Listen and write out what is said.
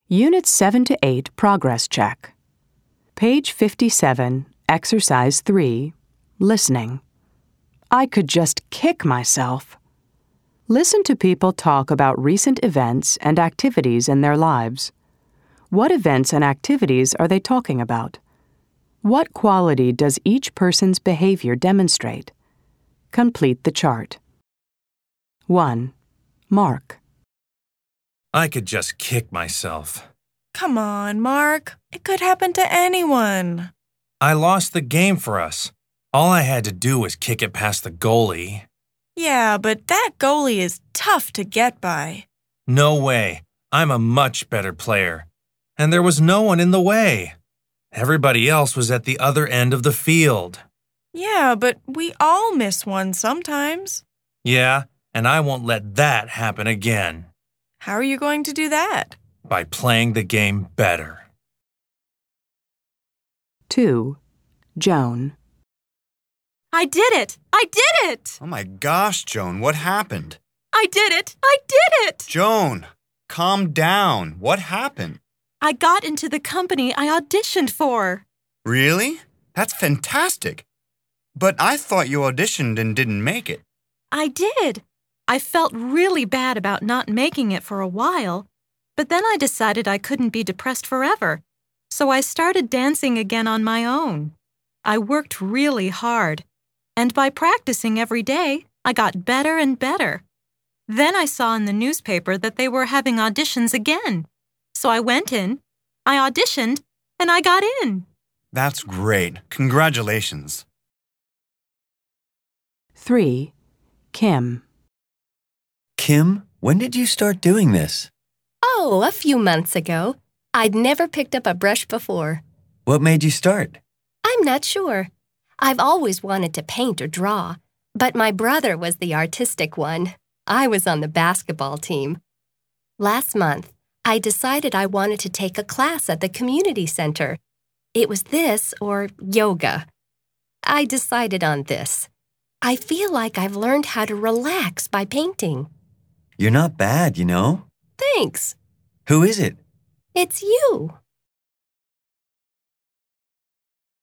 Unit 7 to 8 Progress Check. Page 57, Exercise 3, Listening. I could just kick myself. Listen to people talk about recent events and activities in their lives. What events and activities are they talking about? What quality does each person's behavior demonstrate? Complete the chart. 1. Mark. I could just kick myself. Come on, Mark. It could happen to anyone. I lost the game for us. All I had to do was kick it past the goalie. Yeah, but that goalie is tough to get by. No way. I'm a much better player. And there was no one in the way. Everybody else was at the other end of the field. Yeah, but we all miss one sometimes. Yeah, and I won't let that happen again. How are you going to do that? By playing the game better. 2. Joan. I did it! I did it! Oh my gosh, Joan, what happened? I did it! I did it! Joan, calm down. What happened? I got into the company I auditioned for. Really? That's fantastic. But I thought you auditioned and didn't make it. I did. I felt really bad about not making it for a while, but then I decided I couldn't be depressed forever, so I started dancing again on my own. I worked really hard, and by practicing every day, I got better and better. Then I saw in the newspaper that they were having auditions again, so I went in, I auditioned, and I got in. That's great. Congratulations. 3. Kim. Kim, when did you start doing this? Oh, a few months ago. I'd never picked up a brush before. What made you start? I'm not sure. I've always wanted to paint or draw, but my brother was the artistic one. I was on the basketball team. Last month, I decided I wanted to take a class at the community center. It was this or yoga. I decided on this. I feel like I've learned how to relax by painting. You're not bad, you know. Thanks. Who is it? It's you.